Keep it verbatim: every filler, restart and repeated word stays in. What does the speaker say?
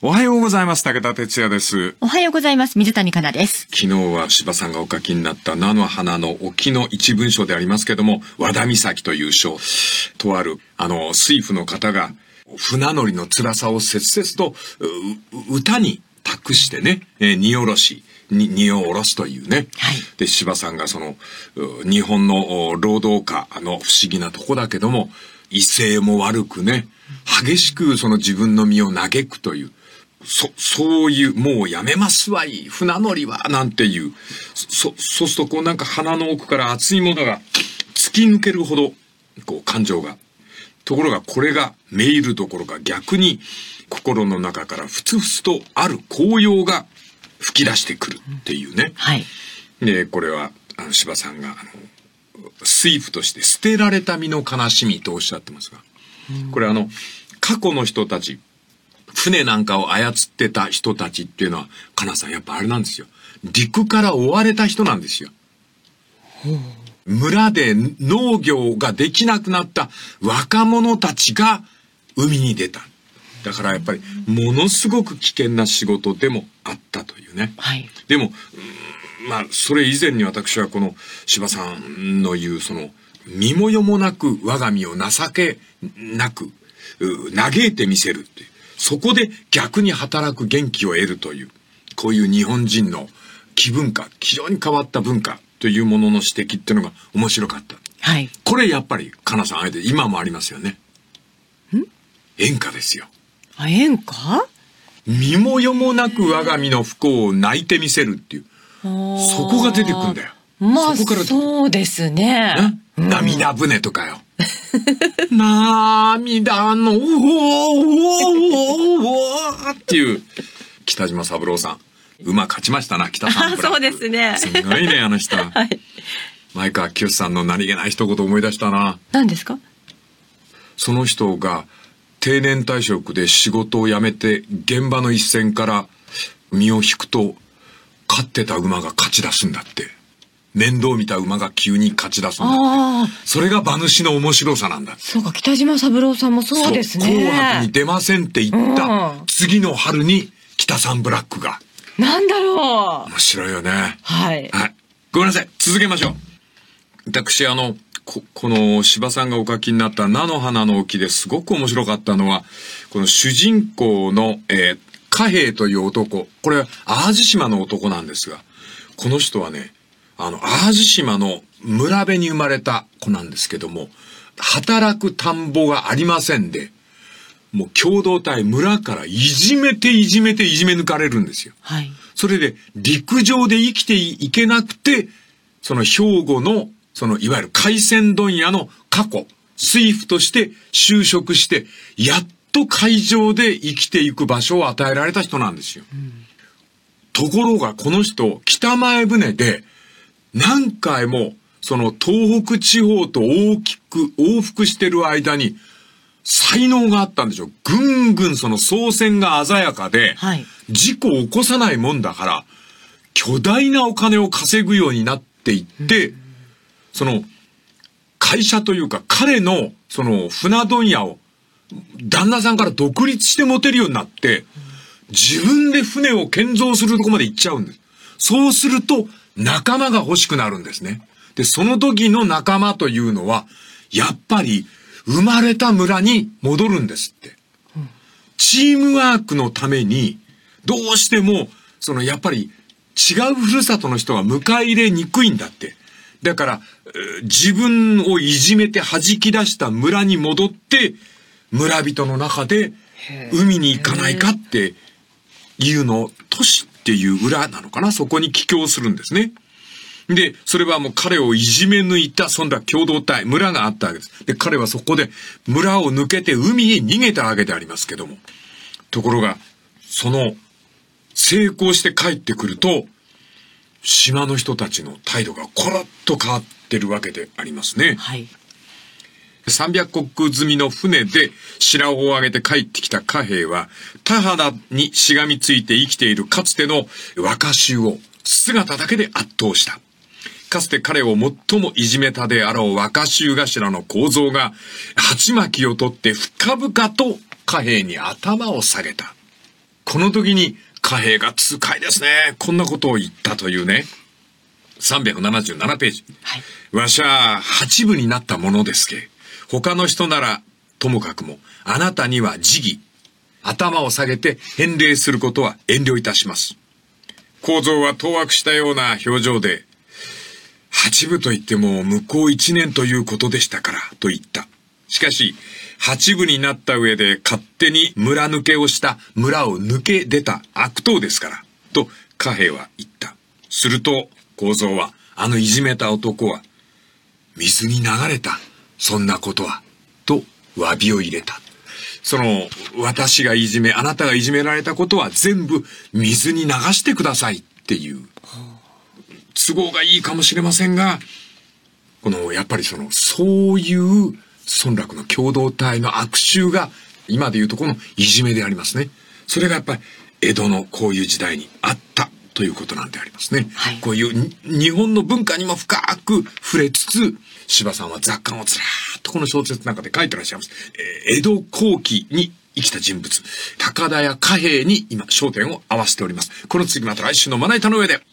おはようございます。武田哲也です。 おはようございます。水谷香奈です。 昨日は柴さんがお書きになった菜の花の沖の一文章でありますけども、和田岬という章、とあるあの水夫の方が船乗りの辛さを切々と歌に託してね、えー、荷下ろしに荷を下ろすというね、はい、で柴さんがその日本の労働家の不思議なとこだけども、威勢も悪くね、激しくその自分の身を嘆くという、そそういうもうやめますわい船乗りはなんていう、そそうするとこうなんか鼻の奥から熱いものが突き抜けるほどこう感情が、ところがこれがめいるどころか逆に心の中からふつふつとある高揚が吹き出してくるっていうね、うん、はい、でこれはあの柴さんがあの水夫として捨てられた身の悲しみとおっしゃってますが、うん、これあの過去の人たち、船なんかを操ってた人たちっていうのは、かなさんやっぱあれなんですよ。陸から追われた人なんですよ。村で農業ができなくなった若者たちが海に出た。だからやっぱりものすごく危険な仕事でもあったというね。はい、でも、まあそれ以前に私はこの柴さんの言うその身もよもなく我が身を情けなく嘆いてみせるっていう。そこで逆に働く元気を得るという、こういう日本人の気文化、非常に変わった文化というものの指摘っていうのが面白かった。はい。これやっぱり、かなさんあれで今もありますよね。ん？演歌ですよ。 あ、演歌？ 身もよもなく我が身の不幸を泣いてみせるっていう。そこが出てくんだよ。 まあ、そこからそうですね。 うん、涙船とかよ。涙のうおーうおーうおーっていう北島三郎さん、馬勝ちましたな、北さん。 そうですね。 すごいね、あの人。はい。前川清さんの何気ない一言思い出したな。 何ですか？ その人が定年退職で仕事を辞めて現場の一線から身を引くと、飼ってた馬が勝ち出すんだって。面倒見た馬が急に勝ち出すんだって。それが馬主の面白さなんだって。 そうか、北島三郎さんもそうですね。 紅白に出ませんって言った次の春に北さんブラックが。 なんだろう。 面白いよね。 はい。 はい。ごめんなさい。続けましょう。私、あの、こ, この柴さんがお書きになった菜の花の沖ですごく面白かったのは、この主人公の、えー、貨幣という男。これは淡路島の男なんですが、この人はね、あの、淡路島の村辺に生まれた子なんですけども、働く田んぼがありませんで、もう共同体、村からいじめていじめていじめ抜かれるんですよ。はい。それで陸上で生きていけなくて、その兵庫の、そのいわゆる海鮮問屋の過去、水夫として就職して、やっと海上で生きていく場所を与えられた人なんですよ。うん、ところがこの人、北前船で、何回もその東北地方と大きく往復してる間に才能があったんでしょ。ぐんぐんその操船が鮮やかで、はい、事故を起こさないもんだから巨大なお金を稼ぐようになっていって、うん、その会社というか彼のその船問屋を旦那さんから独立して持てるようになって、自分で船を建造するとこまで行っちゃうんです。そうすると仲間が欲しくなるんですね。で、その時の仲間というのは、やっぱり生まれた村に戻るんですって。うん、チームワークのために、どうしても、そのやっぱり違うふるさとの人が迎え入れにくいんだって。だから、自分をいじめて弾き出した村に戻って、村人の中で海に行かないかっていうのを、都市っていう裏なのかな、そこに帰郷するんですね。で、それはもう彼をいじめ抜いた、そんな共同体、村があったわけです。で、彼はそこで村を抜けて海へ逃げたわけでありますけども。ところが、その、成功して帰ってくると、島の人たちの態度がコロッと変わってるわけでありますね。はい。さんびゃくこく積みの船で白帆を上げて帰ってきた貨幣は、田原にしがみついて生きているかつての若衆を姿だけで圧倒した。かつて彼を最もいじめたであろう若衆頭の構造が、鉢巻きを取って深々と貨幣に頭を下げた。 この時に貨幣が痛快ですね。こんなことを言ったというね。さんびゃくななじゅうななページ。はい、わしゃ八分になったものですけ。他の人ならともかくも、あなたには辞儀。頭を下げて返礼することは遠慮いたします。構造は当惑したような表情で、八分と言っても向こう一年ということでしたから、と言った。しかし、八分になった上で勝手に村抜けをした村を抜け出た悪党ですから、と貨幣は言った。すると、構造は、あのいじめた男は、水に流れた、そんなことは、と詫びを入れた。その、私がいじめ、あなたがいじめられたことは全部水に流してくださいっていう、都合がいいかもしれませんが、この、やっぱりその、そういう村落の共同体の悪習が、今でいうとこのいじめでありますね。それがやっぱり、江戸のこういう時代にあったということなんでありますね。はい、こういう日本の文化にも深く触れつつ、司馬さんは雑感をずらーっとこの小説の中で書いてらっしゃいます。えー、江戸後期に生きた人物、高田屋貨幣に今焦点を合わせております。この次また来週のまな板の上で。